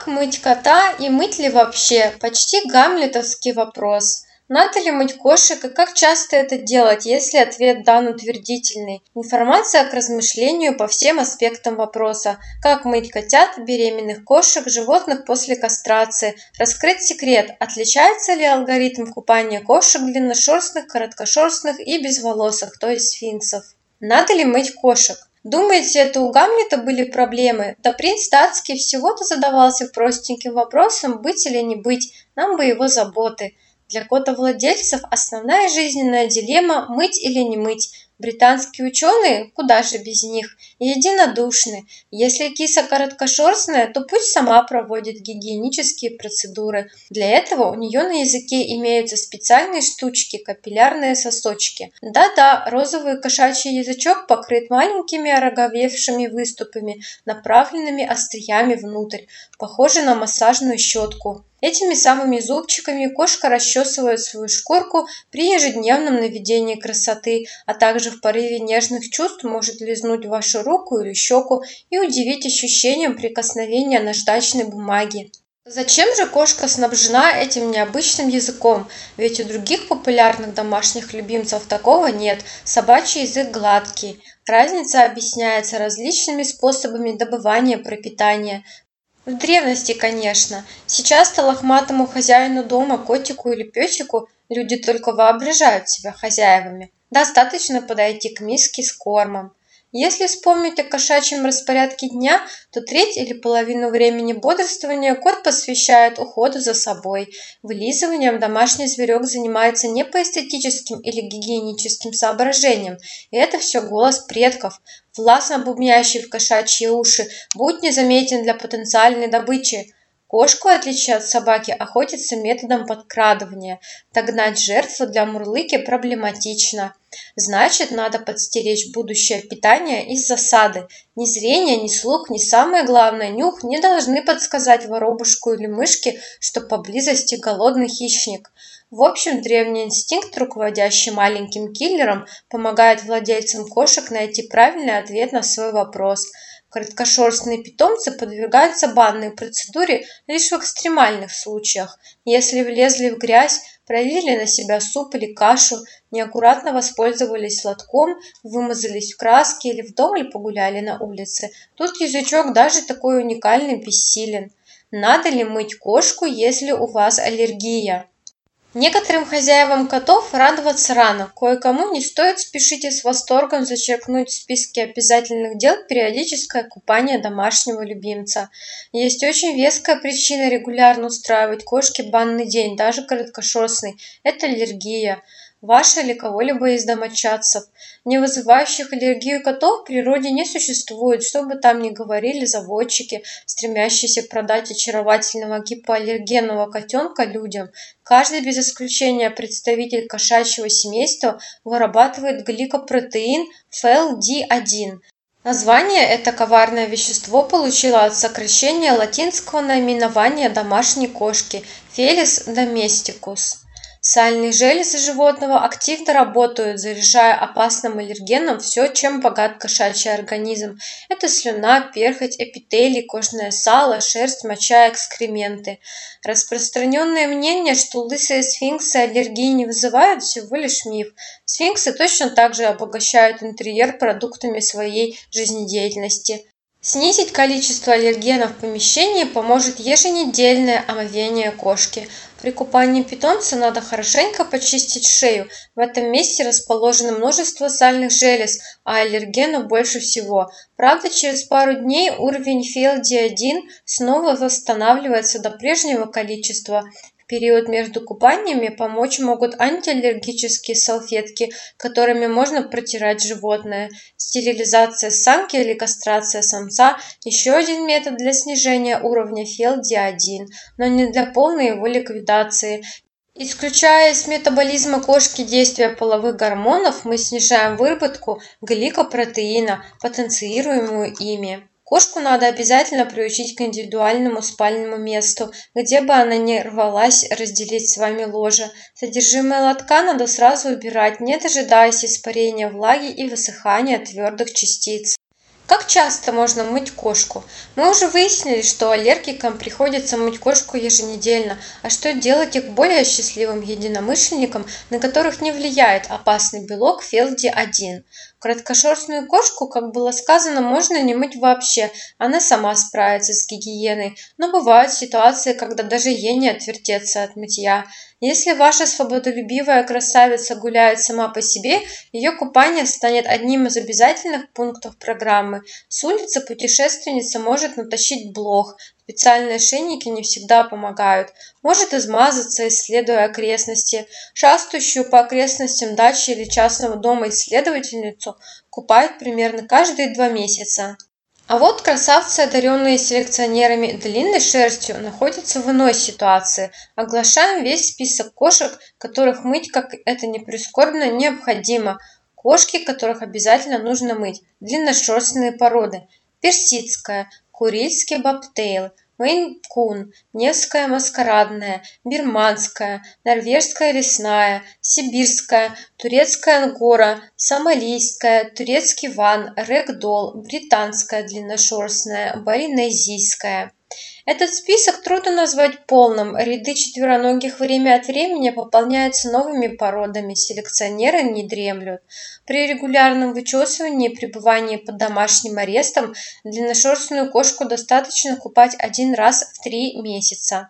Как мыть кота и мыть ли вообще? Почти гамлетовский вопрос. Надо ли мыть кошек и как часто это делать, если ответ дан утвердительный? Информация к размышлению по всем аспектам вопроса. Как мыть котят, беременных кошек, животных после кастрации. Раскрыть секрет, отличается ли алгоритм купания кошек длинношерстных, короткошерстных и безволосых, то есть сфинксов. Надо ли мыть кошек? Думаете, это у Гамлета были проблемы? Да принц датский всего-то задавался простеньким вопросом, быть или не быть, нам бы его заботы. Для котовладельцев основная жизненная дилемма – мыть или не мыть. Британские ученые, куда же без них, единодушны. Если киса короткошерстная, то пусть сама проводит гигиенические процедуры. Для этого у нее на языке имеются специальные штучки – капиллярные сосочки. Да-да, розовый кошачий язычок покрыт маленькими ороговевшими выступами, направленными остриями внутрь, похоже на массажную щетку. Этими самыми зубчиками кошка расчесывает свою шкурку при ежедневном наведении красоты, а также в порыве нежных чувств может лизнуть вашу руку или щеку и удивить ощущением прикосновения наждачной бумаги. Зачем же кошка снабжена этим необычным языком? Ведь у других популярных домашних любимцев такого нет. Собачий язык гладкий. Разница объясняется различными способами добывания пропитания. В древности, конечно. Сейчас-то лохматому хозяину дома, котику или песику, люди только воображают себя хозяевами. Достаточно подойти к миске с кормом. Если вспомнить о кошачьем распорядке дня, то треть или половину времени бодрствования кот посвящает уходу за собой. Вылизыванием домашний зверек занимается не по эстетическим или гигиеническим соображениям, и это все голос предков, властно бубнящий в кошачьи уши: «Будь незаметен для потенциальной добычи». Кошку, в отличие от собаки, охотятся методом подкрадывания. Догнать жертву для мурлыки проблематично. Значит, надо подстеречь будущее питание из засады. Ни зрение, ни слух, ни самое главное, нюх не должны подсказать воробушку или мышке, что поблизости голодный хищник. В общем, древний инстинкт, руководящий маленьким киллером, помогает владельцам кошек найти правильный ответ на свой вопрос. Короткошерстные питомцы подвергаются банной процедуре лишь в экстремальных случаях, если влезли в грязь, пролили на себя суп или кашу, неаккуратно воспользовались лотком, вымазались в краске или вдоволь погуляли на улице. Тут язычок даже такой уникальный бессилен. Надо ли мыть кошку, если у вас аллергия? Некоторым хозяевам котов радоваться рано, кое-кому не стоит спешить и с восторгом зачеркнуть в списке обязательных дел периодическое купание домашнего любимца. Есть очень веская причина регулярно устраивать кошке банный день, даже короткошерстный – это аллергия. Ваша или кого-либо из домочадцев. Не вызывающих аллергию котов в природе не существует, что бы там ни говорили заводчики, стремящиеся продать очаровательного гипоаллергенного котенка людям. Каждый без исключения представитель кошачьего семейства вырабатывает гликопротеин FeLD1. Название это коварное вещество получило от сокращения латинского наименования домашней кошки Felis domesticus. Сальные железы животного активно работают, заряжая опасным аллергеном все, чем богат кошачий организм. Это слюна, перхоть, эпителий, кожное сало, шерсть, моча, экскременты. Распространенное мнение, что лысые сфинксы аллергии не вызывают, всего лишь миф. Сфинксы точно так же обогащают интерьер продуктами своей жизнедеятельности. Снизить количество аллергенов в помещении поможет еженедельное омовение кошки. При купании питомца надо хорошенько почистить шею. В этом месте расположено множество сальных желез, а аллергенов больше всего. Правда, через пару дней уровень FeLD1 снова восстанавливается до прежнего количества. В период между купаниями помочь могут антиаллергические салфетки, которыми можно протирать животное. Стерилизация самки или кастрация самца – еще один метод для снижения уровня FeLD1, но не для полной его ликвидации. Исключая из метаболизма кошки действия половых гормонов, мы снижаем выработку гликопротеина, потенцируемую ими. Кошку надо обязательно приучить к индивидуальному спальному месту, где бы она ни рвалась разделить с вами ложе. Содержимое лотка надо сразу убирать, не дожидаясь испарения влаги и высыхания твердых частиц. Как часто можно мыть кошку? Мы уже выяснили, что аллергикам приходится мыть кошку еженедельно, а что делать их более счастливым единомышленникам, на которых не влияет опасный белок ФелДи-1? Короткошерстную кошку, как было сказано, можно не мыть вообще, она сама справится с гигиеной, но бывают ситуации, когда даже ей не отвертеться от мытья. Если ваша свободолюбивая красавица гуляет сама по себе, ее купание станет одним из обязательных пунктов программы. С улицы путешественница может натащить блох, специальные ошейники не всегда помогают, может измазаться, исследуя окрестности. Шастающую по окрестностям дачи или частного дома исследовательницу купают примерно каждые 2 месяца. А вот красавцы, одаренные селекционерами длинной шерстью, находятся в иной ситуации. Оглашаем весь список кошек, которых мыть, как это ни прискорбно, необходимо. Кошки, которых обязательно нужно мыть. Длинношерстные породы. Персидская, курильский бобтейл, мейн-кун, невская маскарадная, бирманская, норвежская лесная, сибирская, турецкая ангора, сомалийская, турецкий ван, рэгдолл, британская длинношерстная, балинезийская. Этот список трудно назвать полным, ряды четвероногих время от времени пополняются новыми породами, селекционеры не дремлют. При регулярном вычесывании и пребывании под домашним арестом длинношерстную кошку достаточно купать 1 раз в 3 месяца.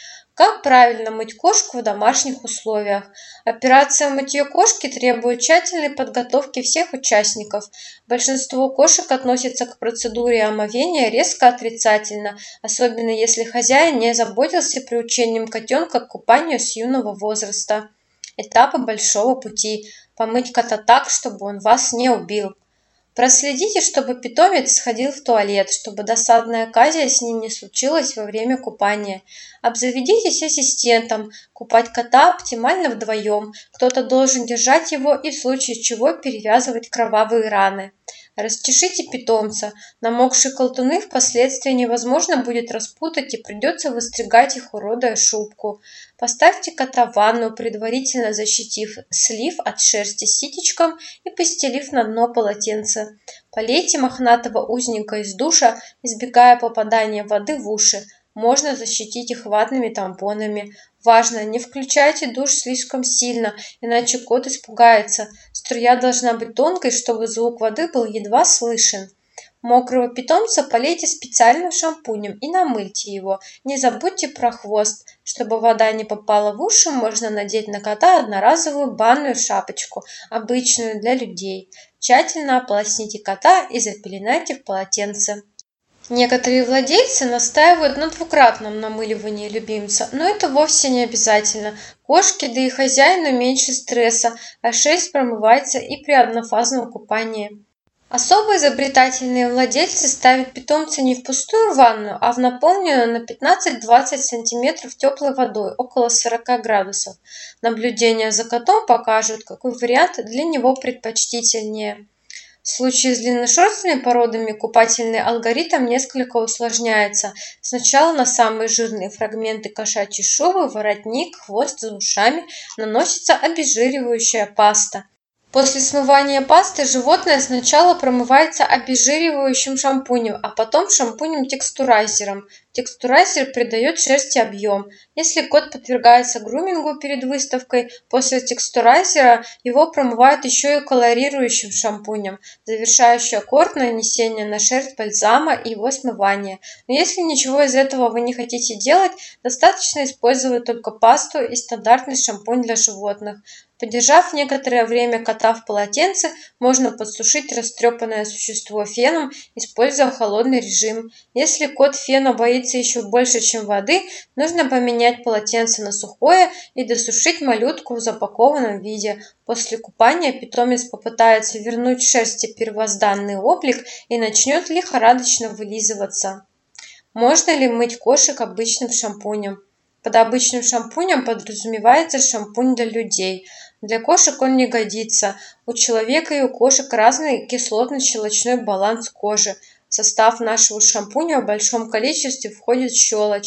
Как правильно мыть кошку в домашних условиях? Операция мытье кошки требует тщательной подготовки всех участников. Большинство кошек относятся к процедуре омовения резко отрицательно, особенно если хозяин не заботился приучением котенка к купанию с юного возраста. Этапы большого пути. Помыть кота так, чтобы он вас не убил. Проследите, чтобы питомец сходил в туалет, чтобы досадная оказия с ним не случилась во время купания. Обзаведитесь ассистентом. Купать кота оптимально вдвоем. Кто-то должен держать его и в случае чего перевязывать кровавые раны. Расчешите питомца. Намокшие колтуны впоследствии невозможно будет распутать и придется выстригать их, уродуя шубку. Поставьте кота в ванну, предварительно защитив слив от шерсти ситечком и постелив на дно полотенце. Полейте мохнатого узника из душа, избегая попадания воды в уши. Можно защитить их ватными тампонами. Важно, не включайте душ слишком сильно, иначе кот испугается. Струя должна быть тонкой, чтобы звук воды был едва слышен. Мокрого питомца полейте специальным шампунем и намыльте его. Не забудьте про хвост. Чтобы вода не попала в уши, можно надеть на кота одноразовую банную шапочку, обычную для людей. Тщательно ополосните кота и запеленайте в полотенце. Некоторые владельцы настаивают на двукратном намыливании любимца, но это вовсе не обязательно. Кошке, да и хозяину меньше стресса, а шерсть промывается и при однофазном купании. Особо изобретательные владельцы ставят питомца не в пустую ванну, а в наполненную на 15-20 см теплой водой, около 40 градусов. Наблюдения за котом покажут, какой вариант для него предпочтительнее. В случае с длинношерстными породами купательный алгоритм несколько усложняется. Сначала на самые жирные фрагменты кошачьей шубы, воротник, хвост за ушами наносится обезжиривающая паста. После смывания пасты животное сначала промывается обезжиривающим шампунем, а потом шампунем-текстурайзером. Текстурайзер придает шерсти объем. Если кот подвергается грумингу перед выставкой, после текстурайзера его промывают еще и колорирующим шампунем. Завершающий аккорд нанесение на шерсть бальзама и его смывание. Но если ничего из этого вы не хотите делать, достаточно использовать только пасту и стандартный шампунь для животных. Подержав некоторое время кота в полотенце, можно подсушить растрепанное существо феном, используя холодный режим. Если кот фена боится еще больше, чем воды, нужно поменять полотенце на сухое и досушить малютку в запакованном виде. После купания питомец попытается вернуть шерсти первозданный облик и начнет лихорадочно вылизываться. Можно ли мыть кошек обычным шампунем? Под обычным шампунем подразумевается шампунь для людей. Для кошек он не годится. У человека и у кошек разный кислотно-щелочной баланс кожи. В состав нашего шампуня в большом количестве входит щелочь.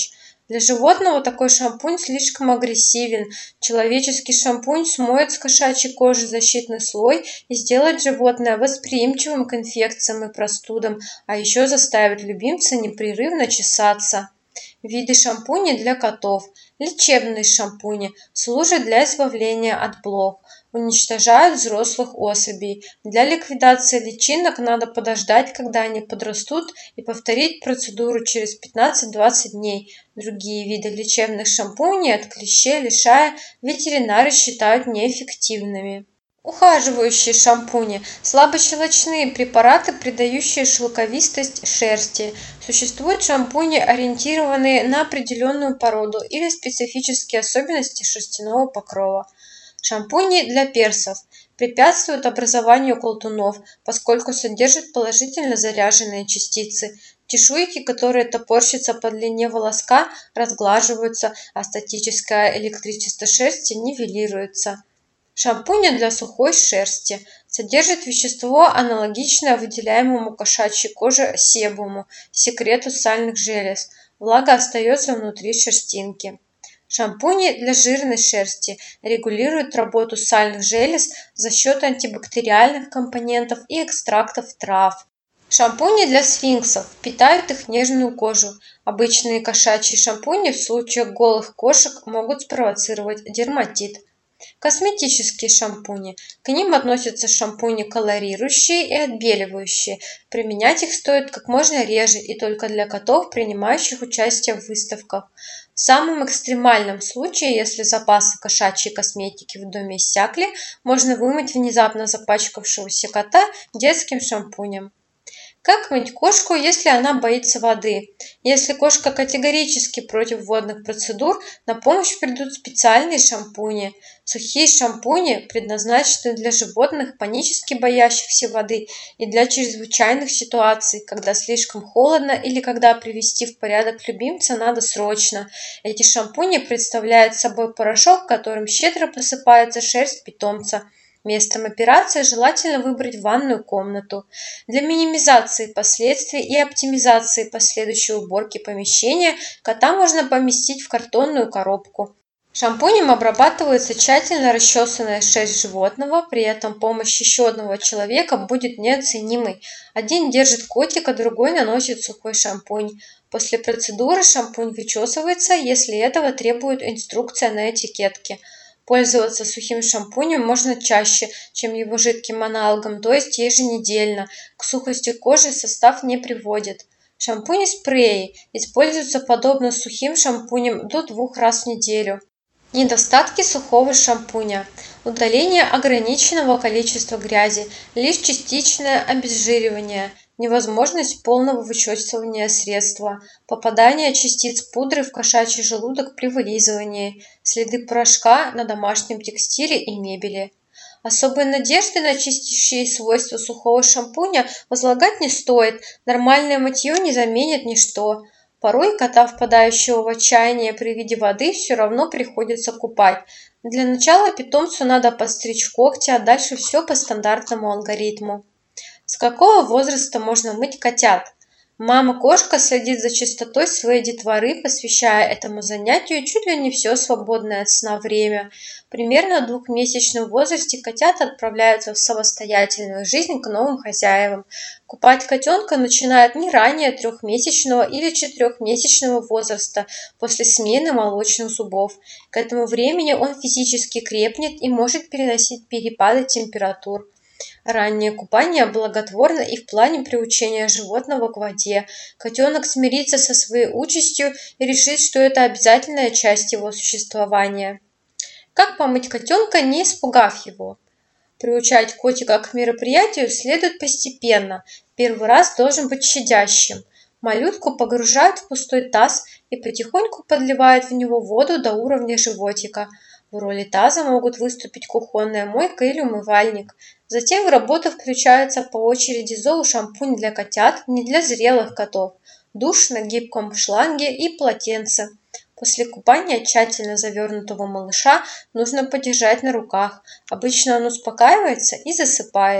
Для животного такой шампунь слишком агрессивен. Человеческий шампунь смоет с кошачьей кожи защитный слой и сделает животное восприимчивым к инфекциям и простудам, а еще заставит любимца непрерывно чесаться. Виды шампуней для котов. Лечебные шампуни служат для избавления от блох, уничтожают взрослых особей. Для ликвидации личинок надо подождать, когда они подрастут, и повторить процедуру через 15-20 дней. Другие виды лечебных шампуней от клещей, лишая ветеринары считают неэффективными. Ухаживающие шампуни – слабощелочные препараты, придающие шелковистость шерсти. Существуют шампуни, ориентированные на определенную породу или специфические особенности шерстяного покрова. Шампуни для персов препятствуют образованию колтунов, поскольку содержат положительно заряженные частицы. Чешуйки, которые топорщатся по длине волоска, разглаживаются, а статическое электричество шерсти нивелируется. Шампуни для сухой шерсти содержат вещество, аналогичное выделяемому кошачьей коже себуму, секрету сальных желез. Влага остается внутри шерстинки. Шампуни для жирной шерсти регулируют работу сальных желез за счет антибактериальных компонентов и экстрактов трав. Шампуни для сфинксов питают их нежную кожу. Обычные кошачьи шампуни в случае голых кошек могут спровоцировать дерматит. Косметические шампуни. К ним относятся шампуни колорирующие и отбеливающие. Применять их стоит как можно реже и только для котов, принимающих участие в выставках. В самом экстремальном случае, если запасы кошачьей косметики в доме иссякли, можно вымыть внезапно запачкавшегося кота детским шампунем. Как мыть кошку, если она боится воды? Если кошка категорически против водных процедур, на помощь придут специальные шампуни. Сухие шампуни предназначены для животных, панически боящихся воды, и для чрезвычайных ситуаций, когда слишком холодно или когда привести в порядок любимца надо срочно. Эти шампуни представляют собой порошок, которым щедро посыпается шерсть питомца. Местом операции желательно выбрать ванную комнату. Для минимизации последствий и оптимизации последующей уборки помещения кота можно поместить в картонную коробку. Шампунем обрабатывается тщательно расчесанная шерсть животного, при этом помощь еще одного человека будет неоценимой. Один держит котика, другой наносит сухой шампунь. После процедуры шампунь вычесывается, если этого требует инструкция на этикетке. Пользоваться сухим шампунем можно чаще, чем его жидким аналогом, то есть еженедельно. К сухости кожи состав не приводит. Шампуни-спреи используются подобно сухим шампуням до 2 раз в неделю. Недостатки сухого шампуня. Удаление ограниченного количества грязи, лишь частичное обезжиривание, невозможность полного вычесывания средства, попадание частиц пудры в кошачий желудок при вылизывании, следы порошка на домашнем текстиле и мебели. Особой надежды на чистящие свойства сухого шампуня возлагать не стоит, нормальное мытье не заменит ничто. Порой кота, впадающего в отчаяние при виде воды, все равно приходится купать. Для начала питомцу надо подстричь когти, а дальше все по стандартному алгоритму. С какого возраста можно мыть котят? Мама-кошка следит за чистотой своей детворы, посвящая этому занятию чуть ли не все свободное от сна время. Примерно в 2-месячном возрасте котята отправляются в самостоятельную жизнь к новым хозяевам. Купать котенка начинают не ранее 3-месячного или 4-месячного возраста, после смены молочных зубов. К этому времени он физически крепнет и может переносить перепады температур. Раннее купание благотворно и в плане приучения животного к воде. Котенок смирится со своей участью и решит, что это обязательная часть его существования. Как помыть котенка, не испугав его? Приучать котика к мероприятию следует постепенно. Первый раз должен быть щадящим. Малютку погружают в пустой таз и потихоньку подливают в него воду до уровня животика. В роли таза могут выступить кухонная мойка или умывальник. Затем в работу включаются по очереди зоошампунь для котят, не для зрелых котов, душ на гибком шланге и полотенце. После купания тщательно завернутого малыша нужно подержать на руках. Обычно он успокаивается и засыпает.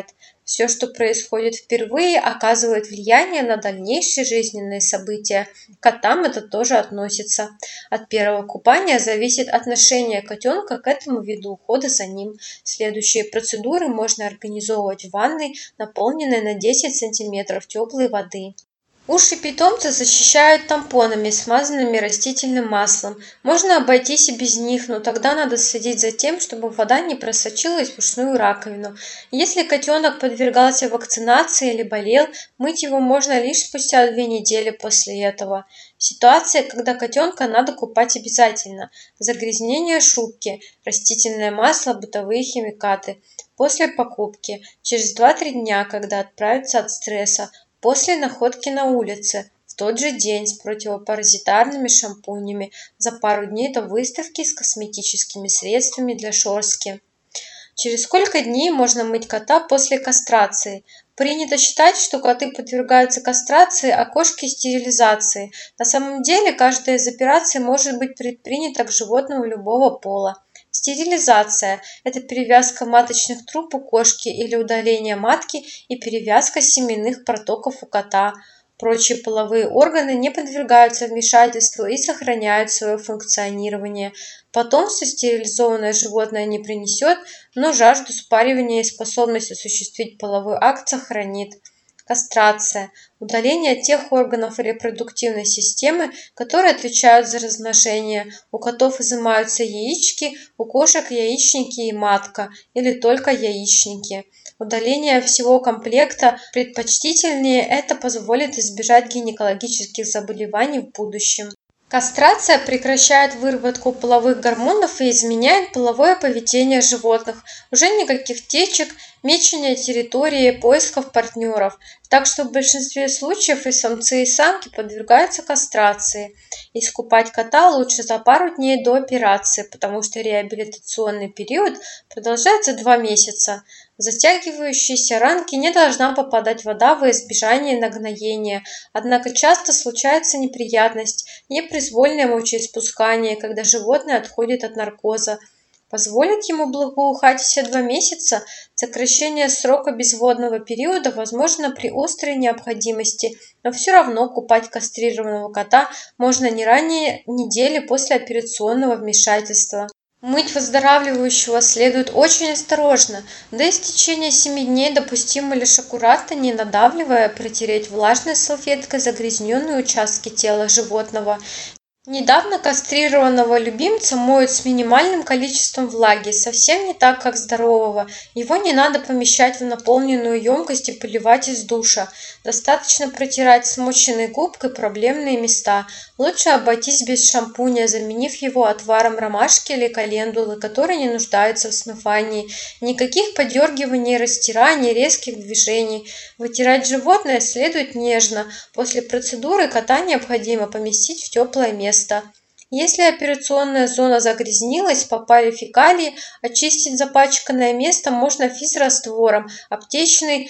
Все, что происходит впервые, оказывает влияние на дальнейшие жизненные события. К котам это тоже относится. От первого купания зависит отношение котенка к этому виду ухода за ним. Следующие процедуры можно организовывать в ванной, наполненной на 10 сантиметров теплой воды. Уши питомца защищают тампонами, смазанными растительным маслом. Можно обойтись и без них, но тогда надо следить за тем, чтобы вода не просочилась в ушную раковину. Если котенок подвергался вакцинации или болел, мыть его можно лишь спустя 2 недели после этого. Ситуация, когда котенка надо купать обязательно. Загрязнение шубки, растительное масло, бытовые химикаты. После покупки, через 2-3 дня, когда отправится от стресса, после находки на улице, в тот же день с противопаразитарными шампунями, за пару дней до выставки с косметическими средствами для шерстки. Через сколько дней можно мыть кота после кастрации? Принято считать, что коты подвергаются кастрации, а кошки стерилизации. На самом деле, каждая из операций может быть предпринята к животному любого пола. Стерилизация – это перевязка маточных труб у кошки или удаление матки и перевязка семенных протоков у кота. Прочие половые органы не подвергаются вмешательству и сохраняют свое функционирование. Потомство стерилизованное животное не принесет, но жажду спаривания и способность осуществить половой акт сохранит. Кастрация – удаление тех органов репродуктивной системы, которые отвечают за размножение. У котов изымаются яички, у кошек яичники и матка, или только яичники. Удаление всего комплекта предпочтительнее, это позволит избежать гинекологических заболеваний в будущем. Кастрация прекращает выработку половых гормонов и изменяет половое поведение животных. Уже никаких течек, мечения территории, поисков партнеров. Так что в большинстве случаев и самцы, и самки подвергаются кастрации. Искупать кота лучше за пару дней до операции, потому что реабилитационный период продолжается 2 месяца. В затягивающиеся ранки не должна попадать вода во избежание нагноения, однако часто случается неприятность, непроизвольное мочеиспускание, когда животное отходит от наркоза. Позволить ему благоухать все 2 месяца? Сокращение срока безводного периода возможно при острой необходимости, но все равно купать кастрированного кота можно не ранее недели после операционного вмешательства. Мыть выздоравливающего следует очень осторожно. До истечения 7 дней допустимо лишь аккуратно, не надавливая, протереть влажной салфеткой загрязненные участки тела животного. Недавно кастрированного любимца моют с минимальным количеством влаги, совсем не так, как здорового. Его не надо помещать в наполненную емкость и поливать из душа. Достаточно протирать смоченной губкой проблемные места. Лучше обойтись без шампуня, заменив его отваром ромашки или календулы, который не нуждается в смывании. Никаких подергиваний, растираний, резких движений. Вытирать животное следует нежно. После процедуры кота необходимо поместить в теплое место. Если операционная зона загрязнилась, попали фекалии, очистить запачканное место можно физраствором, аптечный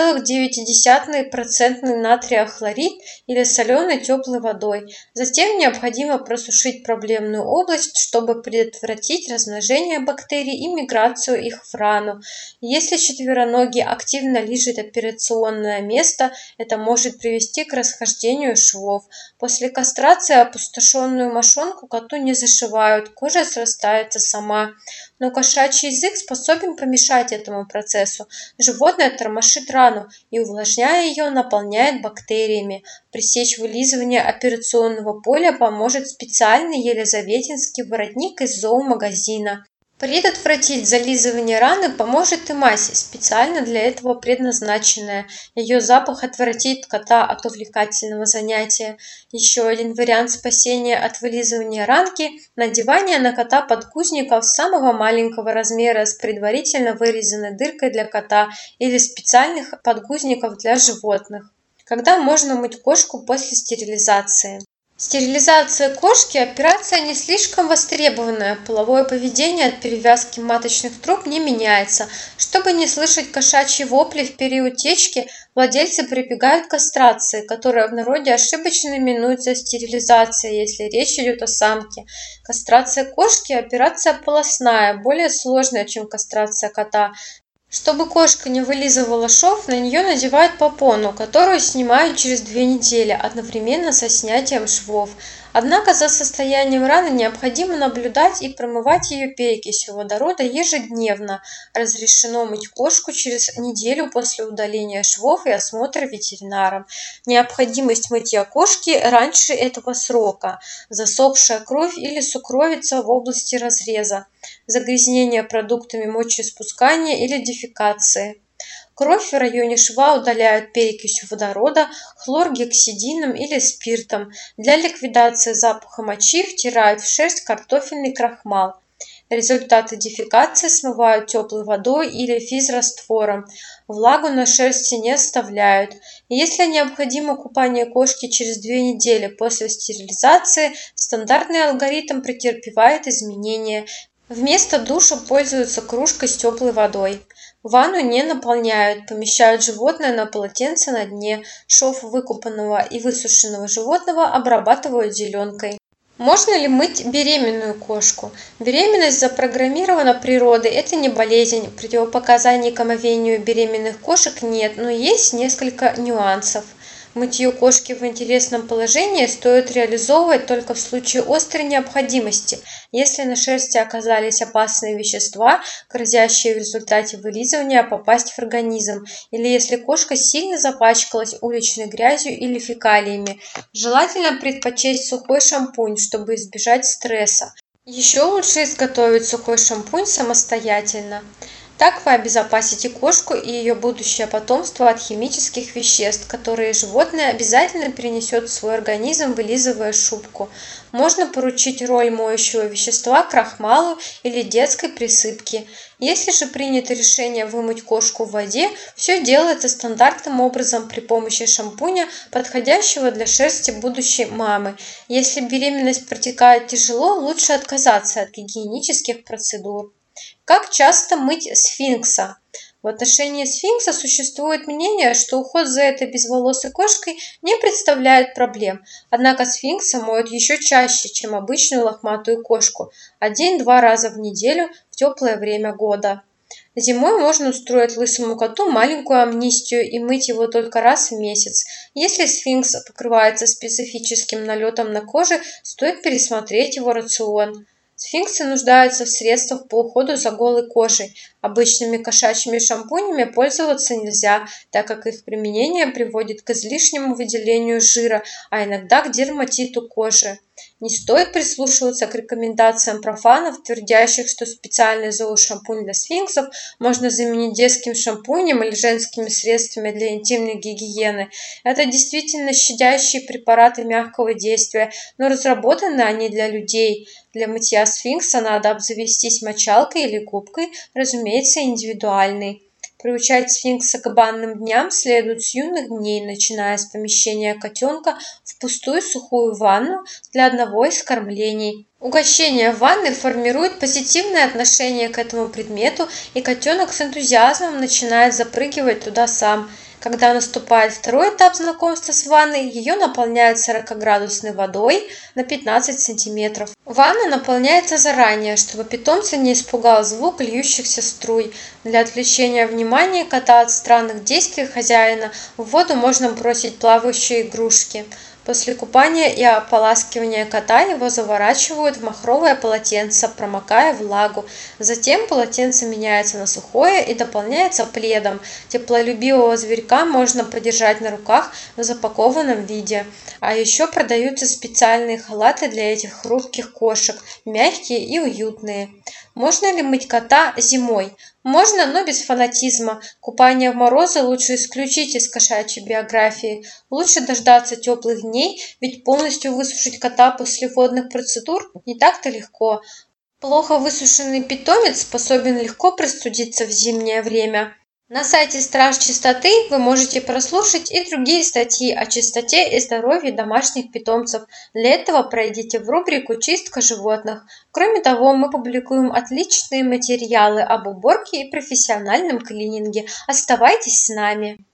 0,9% натрия хлорид или соленой теплой водой. Затем необходимо просушить проблемную область, чтобы предотвратить размножение бактерий и миграцию их в рану. Если четвероногий активно лижет операционное место, это может привести к расхождению швов. После кастрации опустошенную мошонку коту не зашивают, кожа срастается сама. Но кошачий язык способен помешать этому процессу. Животное тормошит рану и, увлажняя ее, наполняет бактериями. Пресечь вылизывание операционного поля поможет специальный елизаветинский воротник из зоомагазина. Предотвратить зализывание раны поможет и мазь, специально для этого предназначенная. Ее запах отвратит кота от увлекательного занятия. Еще один вариант спасения от вылизывания ранки – надевание на кота подгузников самого маленького размера с предварительно вырезанной дыркой для кота или специальных подгузников для животных. Когда можно мыть кошку после стерилизации? Стерилизация кошки – операция не слишком востребованная, половое поведение от перевязки маточных труб не меняется. Чтобы не слышать кошачьи вопли в период течки, владельцы прибегают к кастрации, которая в народе ошибочно именуется стерилизацией, если речь идет о самке. Кастрация кошки – операция полостная, более сложная, чем кастрация кота. Чтобы кошка не вылизывала шов, на нее надевают попону, которую снимают через 2 недели, одновременно со снятием швов. Однако за состоянием раны необходимо наблюдать и промывать ее перекисью водорода ежедневно. Разрешено мыть кошку через неделю после удаления швов и осмотра ветеринаром. Необходимость мытья кошки раньше этого срока. Засохшая кровь или сукровица в области разреза. Загрязнение продуктами мочеиспускания или дефекации. Кровь в районе шва удаляют перекисью водорода, хлоргексидином или спиртом. Для ликвидации запаха мочи втирают в шерсть картофельный крахмал. Результаты дефекации смывают теплой водой или физраствором. Влагу на шерсти не оставляют. Если необходимо купание кошки через 2 недели после стерилизации, стандартный алгоритм претерпевает изменения. Вместо душа пользуются кружкой с теплой водой. Ванну не наполняют, помещают животное на полотенце на дне. Шов выкупанного и высушенного животного обрабатывают зеленкой. Можно ли мыть беременную кошку? Беременность запрограммирована природой, это не болезнь. Противопоказаний к омовению беременных кошек нет, но есть несколько нюансов. Мытье кошки в интересном положении стоит реализовывать только в случае острой необходимости, если на шерсти оказались опасные вещества, грозящие в результате вылизывания попасть в организм, или если кошка сильно запачкалась уличной грязью или фекалиями. Желательно предпочесть сухой шампунь, чтобы избежать стресса. Еще лучше изготовить сухой шампунь самостоятельно. Так вы обезопасите кошку и ее будущее потомство от химических веществ, которые животное обязательно перенесет в свой организм, вылизывая шубку. Можно поручить роль моющего вещества крахмалу или детской присыпке. Если же принято решение вымыть кошку в воде, все делается стандартным образом при помощи шампуня, подходящего для шерсти будущей мамы. Если беременность протекает тяжело, лучше отказаться от гигиенических процедур. Как часто мыть сфинкса? В отношении сфинкса существует мнение, что уход за этой безволосой кошкой не представляет проблем. Однако сфинкса моют еще чаще, чем обычную лохматую кошку – 1-2 раза в неделю в теплое время года. Зимой можно устроить лысому коту маленькую амнистию и мыть его только раз в месяц. Если сфинкс покрывается специфическим налетом на коже, стоит пересмотреть его рацион. Сфинксы нуждаются в средствах по уходу за голой кожей. Обычными кошачьими шампунями пользоваться нельзя, так как их применение приводит к излишнему выделению жира, а иногда к дерматиту кожи. Не стоит прислушиваться к рекомендациям профанов, твердящих, что специальный зоошампунь для сфинксов можно заменить детским шампунем или женскими средствами для интимной гигиены. Это действительно щадящие препараты мягкого действия, но разработаны они для людей. Для мытья сфинкса надо обзавестись мочалкой или губкой, разумеется, индивидуальной. Приучать сфинкса к банным дням следует с юных дней, начиная с помещения котенка в пустую сухую ванну для одного из кормлений. Угощение в ванной формирует позитивное отношение к этому предмету, и котенок с энтузиазмом начинает запрыгивать туда сам. Когда наступает второй этап знакомства с ванной, ее наполняют 40-градусной водой на 15 см. Ванна наполняется заранее, чтобы питомца не испугал звук льющихся струй. Для отвлечения внимания кота от странных действий хозяина в воду можно бросить плавающие игрушки. После купания и ополаскивания кота его заворачивают в махровое полотенце, промокая влагу. Затем полотенце меняется на сухое и дополняется пледом. Теплолюбивого зверька можно подержать на руках в запакованном виде. А еще продаются специальные халаты для этих хрупких кошек, мягкие и уютные. Можно ли мыть кота зимой? Можно, но без фанатизма. Купание в морозы лучше исключить из кошачьей биографии. Лучше дождаться теплых дней, ведь полностью высушить кота после водных процедур не так-то легко. Плохо высушенный питомец способен легко простудиться в зимнее время. На сайте Страж Чистоты вы можете прослушать и другие статьи о чистоте и здоровье домашних питомцев. Для этого пройдите в рубрику «Чистка животных». Кроме того, мы публикуем отличные материалы об уборке и профессиональном клининге. Оставайтесь с нами!